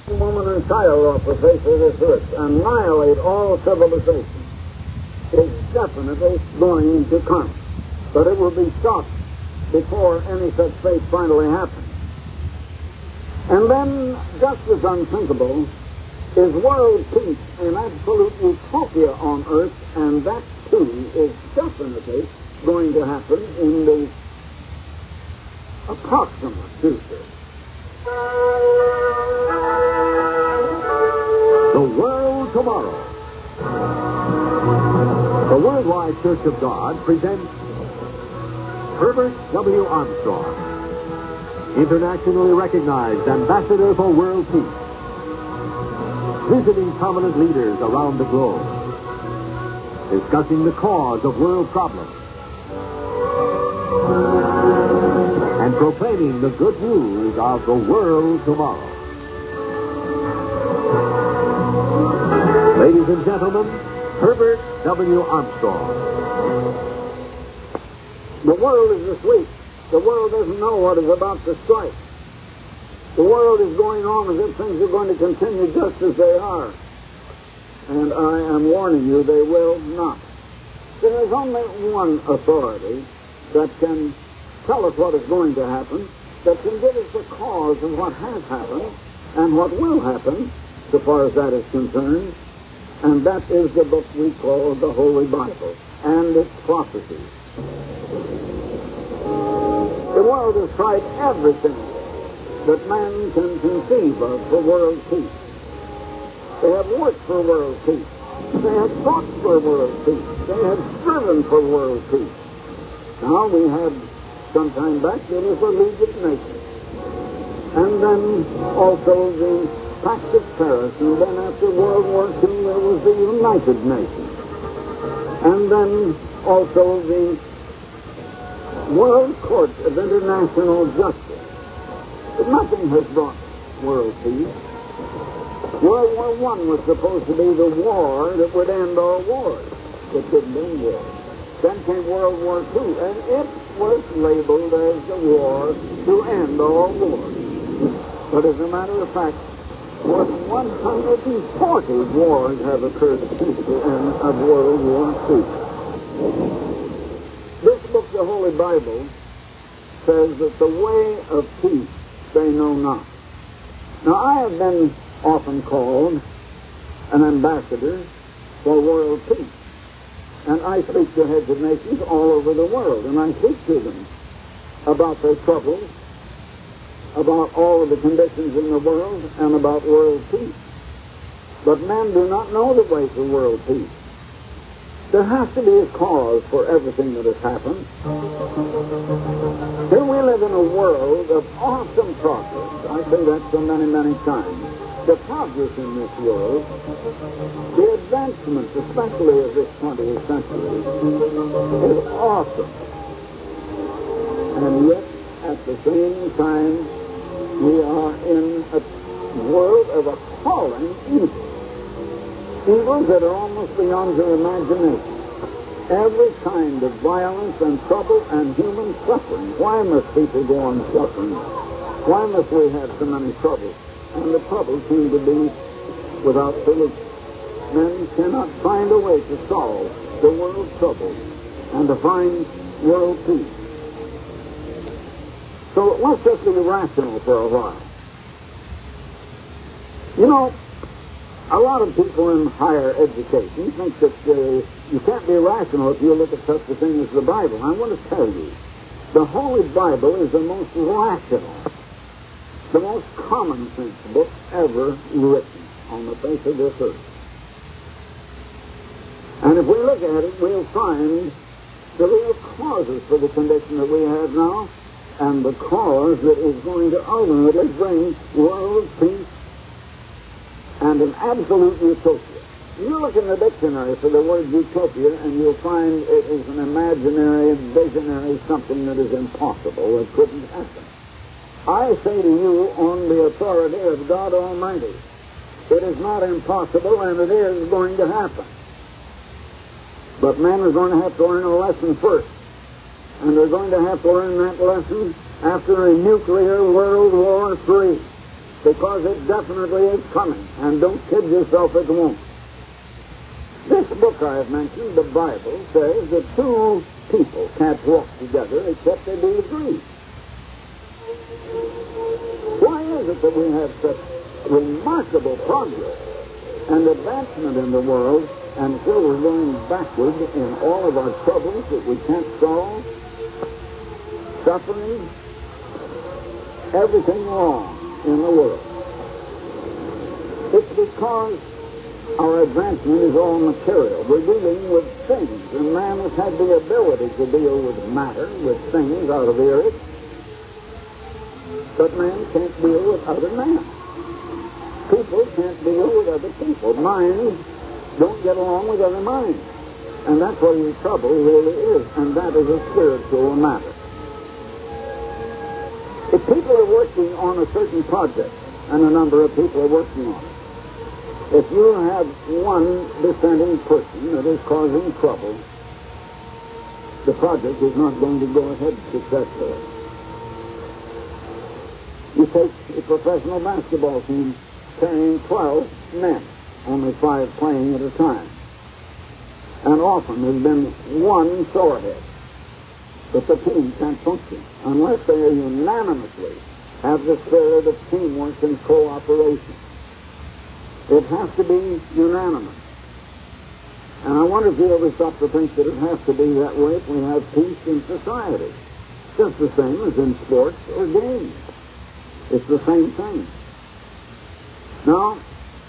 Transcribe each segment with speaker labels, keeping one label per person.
Speaker 1: woman and child off the face of this earth, annihilate all civilization, is definitely going to come. But it will be stopped before any such fate finally happens. And then, just as unthinkable, is world peace in absolute utopia on earth, and that too is definitely going to happen in the approximate future.
Speaker 2: The World Tomorrow. The Worldwide Church of God presents Herbert W. Armstrong, internationally recognized ambassador for world peace, visiting prominent leaders around the globe, discussing the cause of world problems, and proclaiming the good news of the world tomorrow. Ladies and gentlemen, Herbert W. Armstrong.
Speaker 1: The world is asleep. The world doesn't know what is about to strike. The world is going on as if things are going to continue just as they are. And I am warning you, they will not. There is only one authority that can tell us what is going to happen, that can give us the cause of what has happened and what will happen, so far as that is concerned, and that is the book we call the Holy Bible and its prophecies. The world has tried everything that man can conceive of for world peace. They have worked for world peace. They have fought for world peace. They have striven for world peace. Now we had, some time back, there was the League of Nations. And then also the Pact of Paris. And then after World War II, there was the United Nations. And then also the World Court of International Justice. But nothing has brought world peace. World War I was supposed to be the war that would end all wars. It didn't end war. Then came World War II, and it was labeled as the war to end all wars. But as a matter of fact, more than 140 wars have occurred since the end of World War II. This book, the Holy Bible, says that the way of peace they know not. Now, I have been often called an ambassador for world peace. And I speak to heads of nations all over the world, and I speak to them about their troubles, about all of the conditions in the world, and about world peace. But men do not know the way to world peace. There has to be a cause for everything that has happened. Here we live in a world of awesome progress. I say that so many, many times. The progress in this world, the advancement, especially of this 20th century, is awesome. And yet, at the same time, we are in a world of appalling evil. Evils that are almost beyond your imagination. Every kind of violence and trouble and human suffering. Why must people go on suffering? Why must we have so many troubles? And the troubles seem to be without solution. Men cannot find a way to solve the world's troubles and to find world peace. So let's just be rational for a while. You know, a lot of people in higher education think that you can't be rational if you look at such a thing as the Bible. I want to tell you, the Holy Bible is the most rational, the most common sense book ever written on the face of this earth. And if we look at it, we'll find the real causes for the condition that we have now, and the cause that is going to ultimately bring world peace and an absolute utopia. You look in the dictionary for the word utopia, and you'll find it is an imaginary, visionary something that is impossible, that couldn't happen. I say to you, on the authority of God Almighty, it is not impossible, and it is going to happen. But men are going to have to learn a lesson first. And they're going to have to learn that lesson after a nuclear World War III. because it definitely is coming, and don't kid yourself, it won't. This book I have mentioned, the Bible, says that two people can't walk together except they be agreed. Why is it that we have such remarkable progress and advancement in the world, and still we're going backward in all of our troubles that we can't solve? Suffering, everything wrong in the world. It's because our advancement is all material. We're dealing with things, and man has had the ability to deal with matter, with things out of the earth, but man can't deal with other men. People can't deal with other people. Minds don't get along with other minds. And that's where your trouble really is, and that is a spiritual matter. If people are working on a certain project, and a number of people are working on it, if you have one dissenting person that is causing trouble, the project is not going to go ahead successfully. You take a professional basketball team carrying 12 men, only 5 playing at a time. And often there's been one sorehead. But the team can't function unless they unanimously have the spirit of teamwork and cooperation. It has to be unanimous. And I wonder if you ever stop to think that it has to be that way if we have peace in society. Just the same as in sports or games. It's the same thing. Now,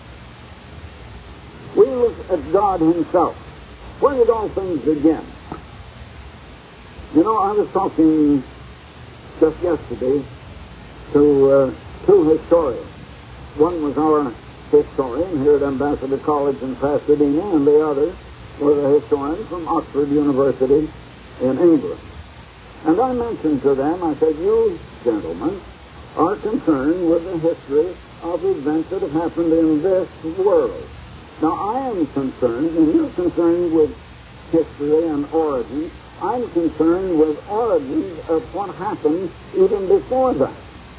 Speaker 1: we look at God Himself. Where did all things begin? You know, I was talking just yesterday to two historians. One was our historian here at Ambassador College in Pasadena, and the other was a historian from Oxford University in England. And I mentioned to them, I said, you gentlemen are concerned with the history of events that have happened in this world. Now, I am concerned, and you're concerned with history and origins. I'm concerned with origins of what happened even before that.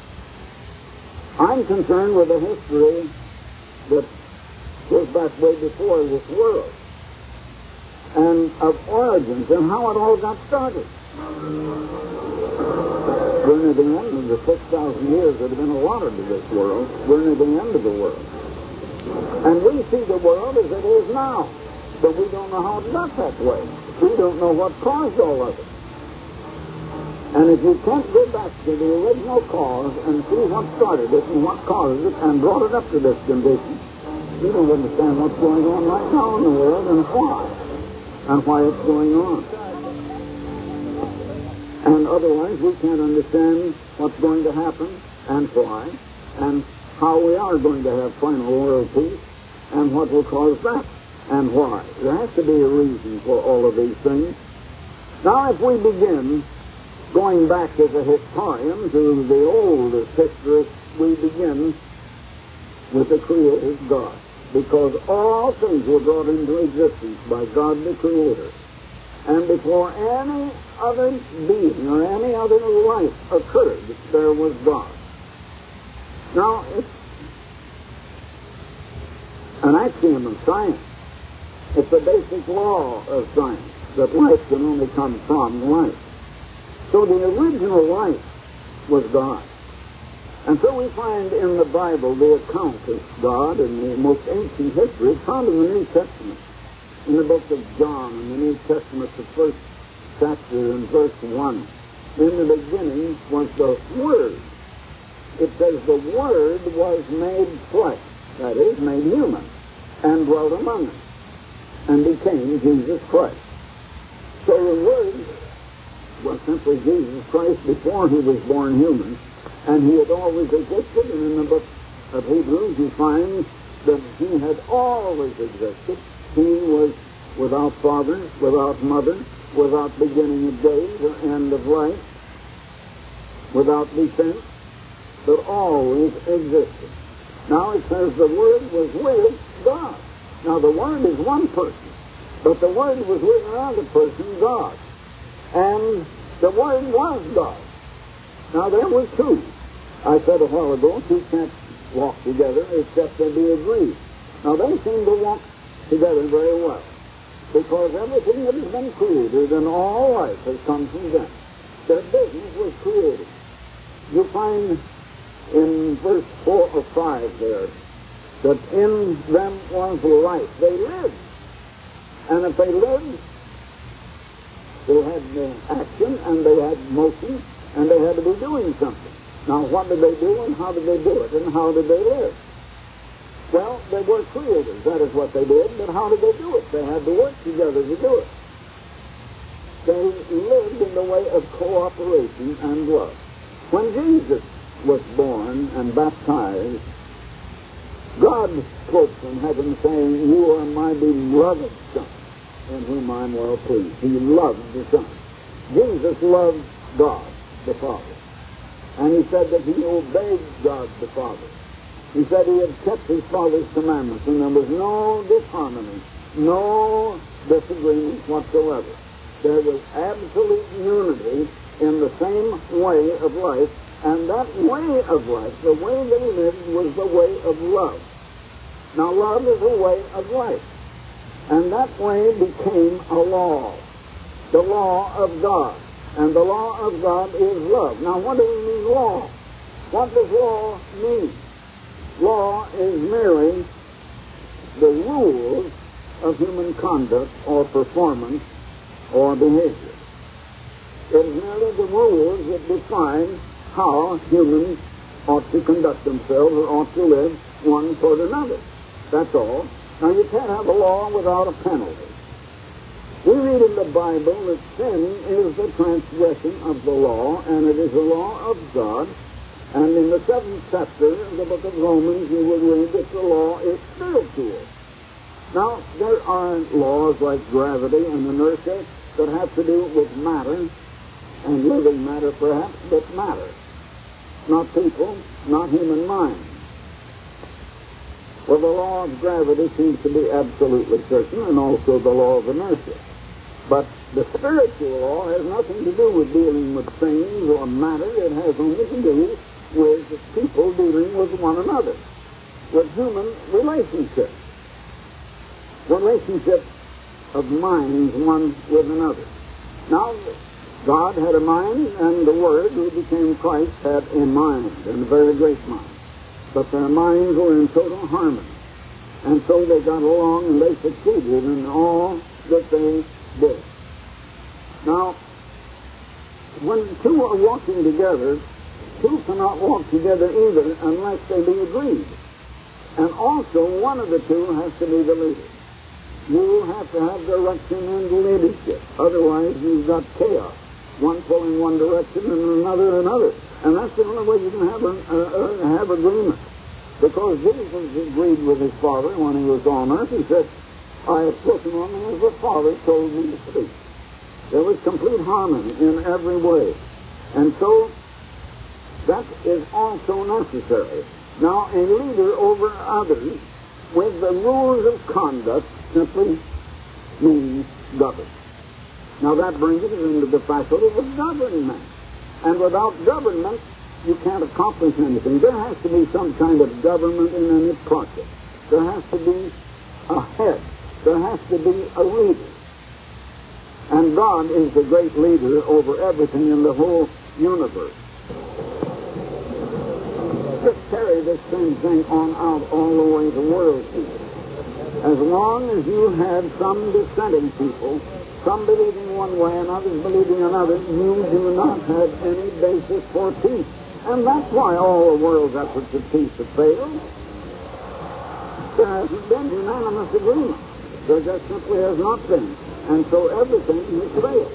Speaker 1: I'm concerned with the history that goes back way before this world, and of origins and how it all got started. We're near the end of the 6,000 years that have been allotted to this world. We're near the end of the world. And we see the world as it is now, but we don't know how it got that way. We don't know what caused all of it. And if you can't go back to the original cause and see what started it and what caused it and brought it up to this condition, you don't understand what's going on right now in the world and why it's going on. And otherwise, we can't understand what's going to happen and why, and how we are going to have final world peace, and what will cause that, and why. There has to be a reason for all of these things. Now, if we begin going back as a historian to the oldest history, we begin with the Creator God, because all things were brought into existence by God the Creator. And before any other being or any other life occurred, there was God. Now, it's an axiom of science. It's a basic law of science that life can only come from life. So the original life was God. And so we find in the Bible the account of God in the most ancient history. It's found in the New Testament, in the book of John, in the New Testament, the first chapter and verse 1. In the beginning was the Word. It says the Word was made flesh, that is, made human, and dwelt among us, and became Jesus Christ. So the Word was simply Jesus Christ before He was born human, and He had always existed, and in the book of Hebrews you find that He had always existed. He was without father, without mother, without beginning of days or end of life, without descent, but always existed. Now it says the Word was with God. Now the Word is one person, but the Word was with another person, God. And the Word was God. Now there were two. I said a while ago, two can't walk together except they be agreed. Now, they seem to walk together very well, because everything that has been created and all life has come from them. Their business was created. You find in verse 4 or 5 there that in them was life. They lived. And if they lived, they had action and they had motion and they had to be doing something. Now, what did they do and how did they do it and how did they live? Well, they were creators. That is what they did. But how did they do it? They had to work together to do it. They lived in the way of cooperation and love. When Jesus was born and baptized, God spoke from heaven saying, "You are my beloved Son, in whom I am well pleased." He loved the Son. Jesus loved God, the Father. And he said that he obeyed God, the Father. He said he had kept his Father's commandments, and there was no disharmony, no disagreement whatsoever. There was absolute unity in the same way of life, and that way of life, the way they lived, was the way of love. Now, love is a way of life, and that way became a law, the law of God. And the law of God is love. Now, what do we mean law? What does law mean? Law is merely the rules of human conduct or performance or behavior. It is merely the rules that define how humans ought to conduct themselves or ought to live one toward another. That's all. Now, you can't have a law without a penalty. We read in the Bible that sin is the transgression of the law, and it is the law of God. And in the 7th chapter of the book of Romans, you will read that the law is spiritual. Now, there are laws like gravity and inertia that have to do with matter, and living matter perhaps, but matter. Not people, not human minds. Well, the law of gravity seems to be absolutely certain, and also the law of inertia. But the spiritual law has nothing to do with dealing with things or matter. It has only to do with people dealing with one another, with human relationships, relationships of minds one with another. Now, God had a mind, and the Word, who became Christ, had a mind, and a very great mind. But their minds were in total harmony. And so they got along and they succeeded in all that they did. Now, when two are walking together, two cannot walk together either unless they be agreed. And also, one of the two has to be the leader. You have to have direction and leadership. Otherwise, you've got chaos. One pulling one direction and another another. And that's the only way you can have agreement. Because Jesus agreed with his Father when he was on earth. He said, "I have spoken only as the Father told me to speak." There was complete harmony in every way. And so, that is also necessary. Now, a leader over others with the rules of conduct simply means govern. Now, that brings us into the faculty of government. And without government, you can't accomplish anything. There has to be some kind of government in any process. There has to be a head. There has to be a leader. And God is the great leader over everything in the whole universe. Just carry this same thing on out all the way to world peace. As long as you had some dissenting people, some believing one way and others believing another, you do not have any basis for peace. And that's why all the world's efforts at peace have failed. There hasn't been unanimous agreement. There just simply has not been. And so everything has failed.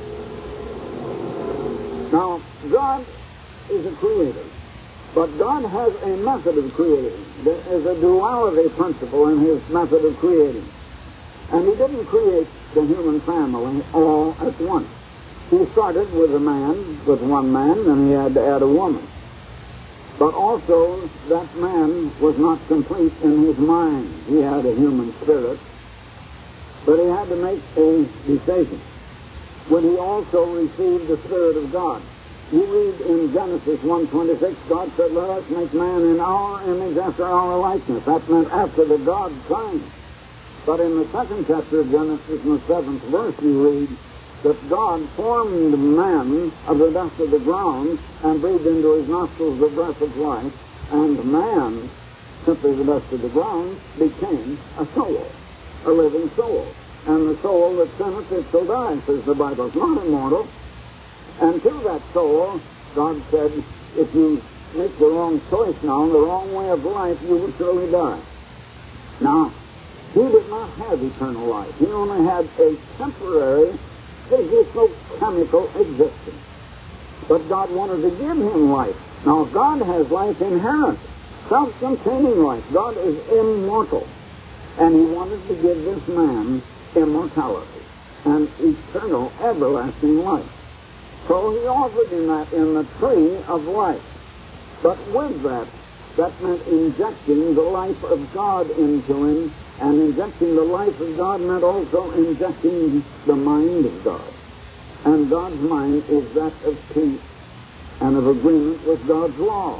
Speaker 1: Now, God is a creator. But God has a method of creating. There is a duality principle in his method of creating. And he didn't create the human family all at once. He started with a man, with one man, and he had to add a woman. But also, that man was not complete in his mind. He had a human spirit. But he had to make a decision. Would he also receive the Spirit of God? You read in Genesis 1:26, God said, let us make man in our image after our likeness. That meant after the God kind. But in the second chapter of Genesis, in the 7th verse, you read that God formed man of the dust of the ground and breathed into his nostrils the breath of life, and man, simply the dust of the ground, became a soul, a living soul. And the soul that sinneth, it shall die, says the Bible. It's not immortal. And to that soul, God said, if you make the wrong choice now, the wrong way of life, you will surely die. Now, he did not have eternal life. He only had a temporary, physical, chemical existence. But God wanted to give him life. Now, God has life inherent, self-containing life. God is immortal. And he wanted to give this man immortality and eternal, everlasting life. So he offered him that in the tree of life. But with that meant injecting the life of God into him, and injecting the life of God meant also injecting the mind of God. And God's mind is that of peace and of agreement with God's law.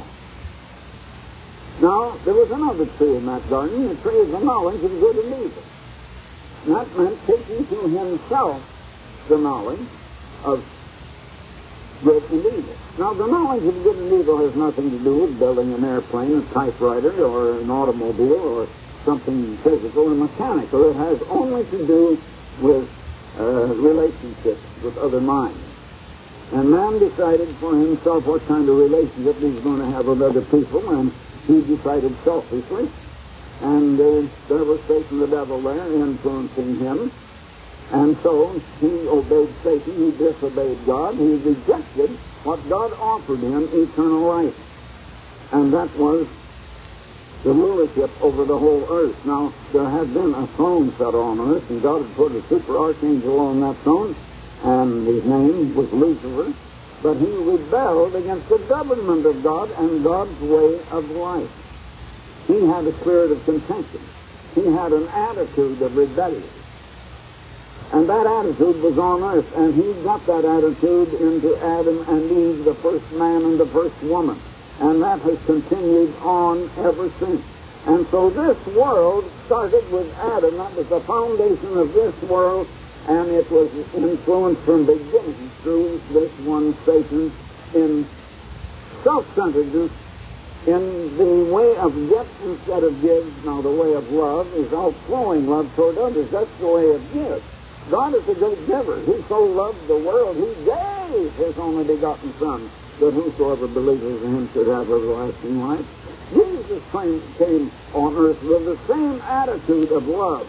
Speaker 1: Now, there was another tree in that garden, the tree of the knowledge of good and evil. And that meant taking to himself the knowledge of good and evil. Now, the knowledge of good and evil has nothing to do with building an airplane, a typewriter, or an automobile, or something physical and mechanical. It has only to do with relationships with other minds. And man decided for himself what kind of relationship he was going to have with other people, and he decided selfishly. And there was Satan the devil there influencing him. And so he obeyed Satan, he disobeyed God, he rejected what God offered him, eternal life. And that was the rulership over the whole earth. Now, there had been a throne set on earth, and God had put a super archangel on that throne, and his name was Lucifer. But he rebelled against the government of God and God's way of life. He had a spirit of contention. He had an attitude of rebellion. And that attitude was on earth, and he got that attitude into Adam and Eve, the first man and the first woman. And that has continued on ever since. And so this world started with Adam. That was the foundation of this world, and it was influenced from beginning through this one Satan in self-centeredness, in the way of get instead of give. Now, the way of love is outflowing love toward others. That's the way of give. God is a great giver. He so loved the world, he gave his only begotten Son, that whosoever believes in him should have everlasting life. Jesus came on earth with the same attitude of love.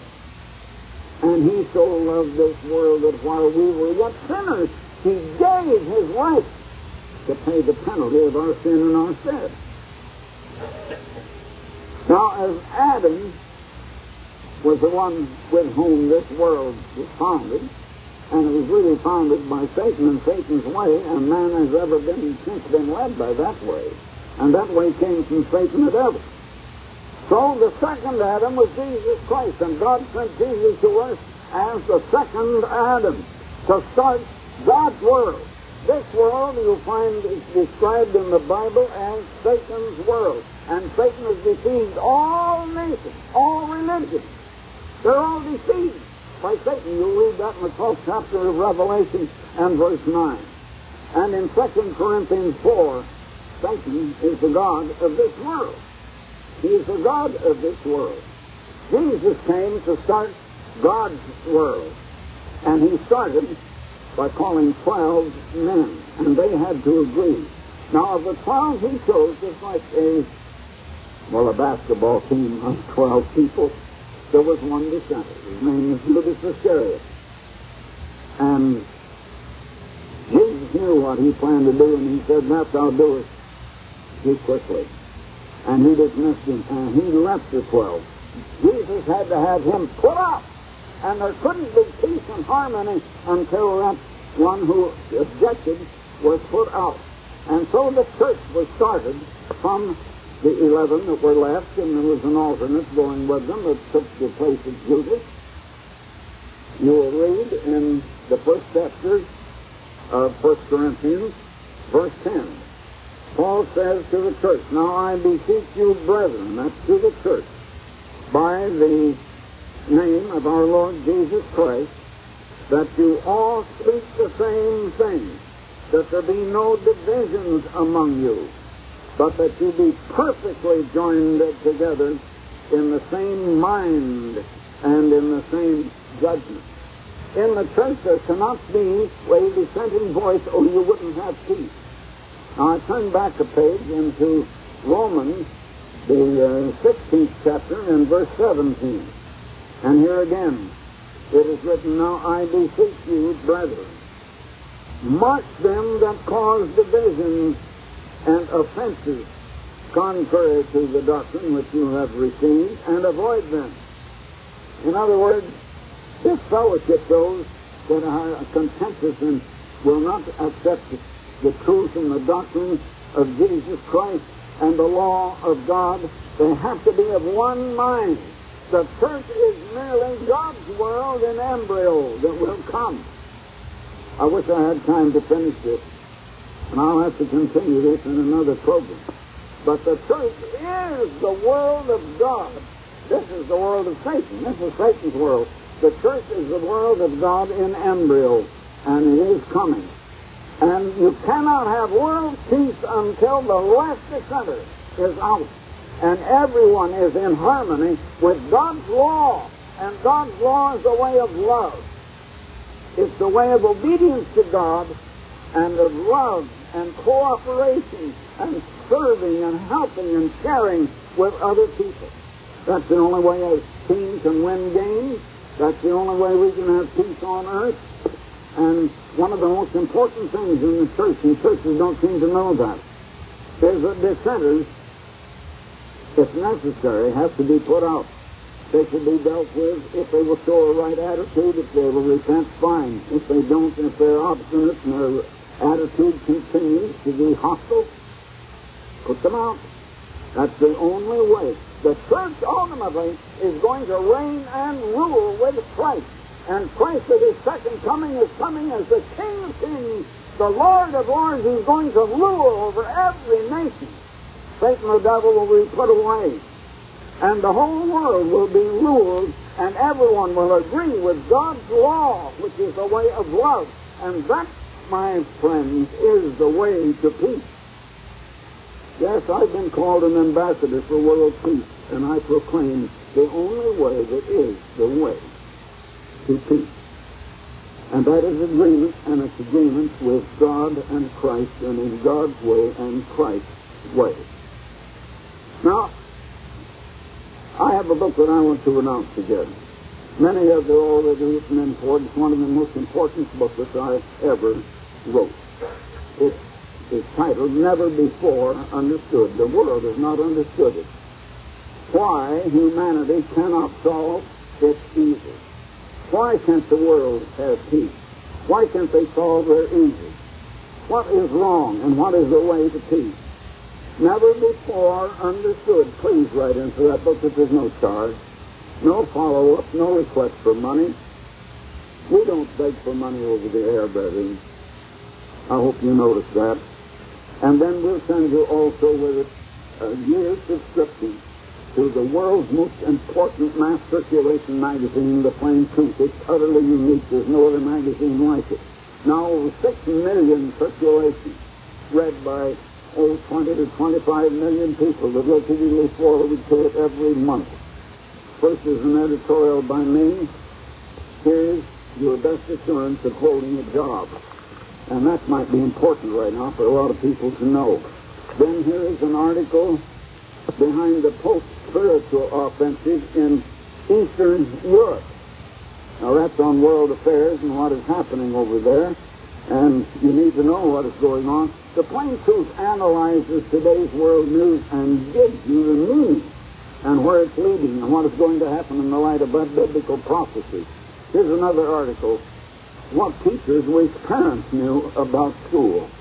Speaker 1: And he so loved this world that while we were yet sinners, he gave his life to pay the penalty of our sin and our stead. Now, as Adam was the one with whom this world was founded, and it was really founded by Satan and Satan's way, and man has ever since been led by that way. And that way came from Satan the devil. So the second Adam was Jesus Christ, and God sent Jesus to us as the second Adam to start God's world. This world you'll find is described in the Bible as Satan's world. And Satan has deceived all nations, all religions. They're all deceived by Satan. You'll read that in the 12th chapter of Revelation and verse 9. And in 2 Corinthians 4, Satan is the god of this world. He is the god of this world. Jesus came to start God's world. And he started by calling 12 men. And they had to agree. Now, of the 12 he chose, just like a basketball team of 12 people, there was one dissenter. His name was Judas Iscariot. And Jesus knew what he planned to do, and he said, that thou doest, do quickly. And he dismissed him, and he left the 12. Jesus had to have him put up, and there couldn't be peace and harmony until that one who objected was put out. And so the church was started from the 11 that were left, and there was an alternate going with them that took the place of Judas. You will read in the first chapter of 1 Corinthians verse 10. Paul says to the church, "Now I beseech you, brethren," that's to the church, "by the name of our Lord Jesus Christ, that you all speak the same thing, that there be no divisions among you, but that you be perfectly joined together in the same mind and in the same judgment." In the church there cannot be a dissenting voice, or you wouldn't have peace. Now I turn back a page into Romans, the 16th chapter, and verse 17. And here again it is written, "Now I beseech you, brethren, mark them that cause divisions and offenses contrary to the doctrine which you have received, and avoid them." In other words, this fellowship, those that are contentious and will not accept the truth and the doctrine of Jesus Christ and the law of God, they have to be of one mind. The church is merely God's world in embryo that will come. I wish I had time to finish this, and I'll have to continue this in another program. But the church is the world of God. This is the world of Satan. This is Satan's world. The church is the world of God in embryo, and it is coming. And you cannot have world peace until the last dissenter is out, and everyone is in harmony with God's law. And God's law is the way of love. It's the way of obedience to God, and of love and cooperation and serving and helping and sharing with other people. That's the only way a team can win games. That's the only way we can have peace on earth. And one of the most important things in the church, and churches don't seem to know that, is that dissenters, if necessary, have to be put out. They should be dealt with if they will show a right attitude. If they will repent, fine. If they don't, if they're obstinate and their attitude continues to be hostile, put them out. That's the only way. The church ultimately is going to reign and rule with Christ. And Christ at his second coming is coming as the King of Kings, the Lord of Lords, who's going to rule over every nation. Satan the devil will be put away. And the whole world will be ruled, and everyone will agree with God's law, which is the way of love. And that, my friends, is the way to peace. Yes, I've been called an ambassador for world peace, and I proclaim the only way that is the way to peace. And that is agreement, and it's agreement with God and Christ, and in God's way and Christ's way. Now, I have a book that I want to announce again. Many have already written in for it. It's one of the most important books that I ever wrote. It's titled, Never Before Understood. The world has not understood it. Why humanity cannot solve its evils. Why can't the world have peace? Why can't they solve their evils? What is wrong and what is the way to peace? Never before understood. Please write into that book that there's no charge, no follow-up, no request for money. We don't beg for money over the air, brethren. I hope you notice that. And then we'll send you also with it a year's subscription to the world's most important mass circulation magazine, The Plain Truth. It's utterly unique. There's no other magazine like it. Now over 6 million circulations, read by 20 to 25 million people that repeatedly forward to it every month. First is an editorial by me. Here's your best assurance of holding a job. And that might be important right now for a lot of people to know. Then here is an article behind the post-spiritual offensive in Eastern Europe. Now that's on world affairs and what is happening over there. And you need to know what is going on. The Plain Truth analyzes today's world news and gives you the meaning and where it's leading and what is going to happen in the light of biblical prophecy. Here's another article. What teachers wish parents knew about school.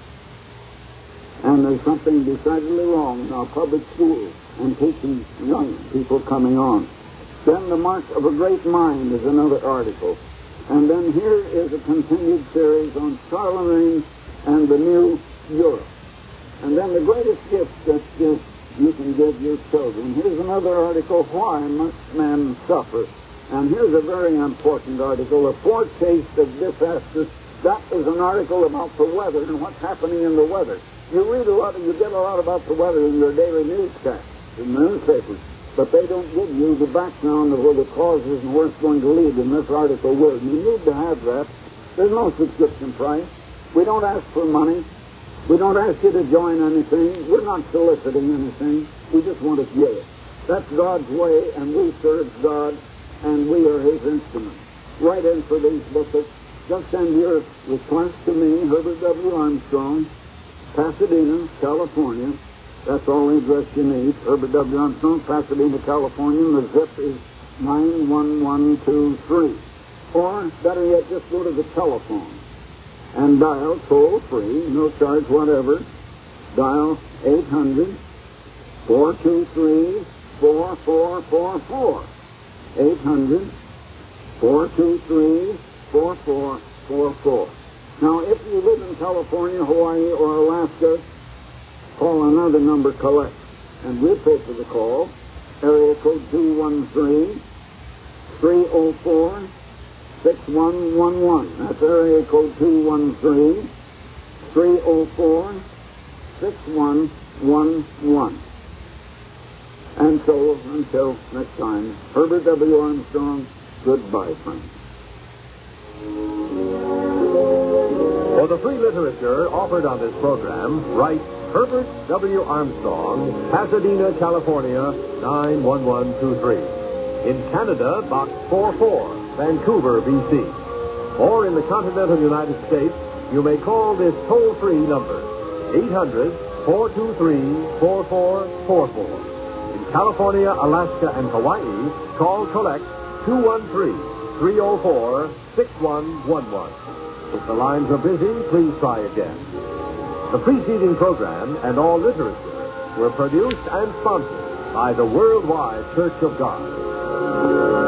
Speaker 1: And there's something decidedly wrong in our public schools and teaching young people coming on. Then the mark of a great mind is another article. And then here is a continued series on Charlemagne and the new Europe. And then the greatest gift that you can give your children. Here's another article, Why Must Men Suffer? And here's a very important article, A Foretaste of Disaster. That is an article about the weather and what's happening in the weather. You get a lot about the weather in your daily newscasts, in the newspapers, but they don't give you the background of where the cause is and where it's going to lead, and this article will. You need to have that. There's no subscription price. We don't ask for money. We don't ask you to join anything. We're not soliciting anything. We just want to give it. That's God's way, and we serve God, and we are His instruments. Write in for these booklets. Just send your request to me, Herbert W. Armstrong, Pasadena, California. That's all the address you need. Herbert W. Armstrong, Pasadena, California. And the zip is 91123. Or, better yet, just go to the telephone and dial toll-free, no charge whatever. Dial 800-423-4444. 800-423-4444. Now, if you live in California, Hawaii, or Alaska, call another number, collect, and we'll pay for the call. Area code 213-304-6111. That's area code 213-304-6111. And so, until next time, Herbert W. Armstrong, goodbye, friends.
Speaker 2: For the free literature offered on this program, write Herbert W. Armstrong, Pasadena, California, 91123. In Canada, Box 44, Vancouver, B.C. Or in the continental United States, you may call this toll-free number, 800-423-4444. In California, Alaska, and Hawaii, call collect 213-304-6111. If the lines are busy, please try again. The preceding program and all literature were produced and sponsored by the Worldwide Church of God.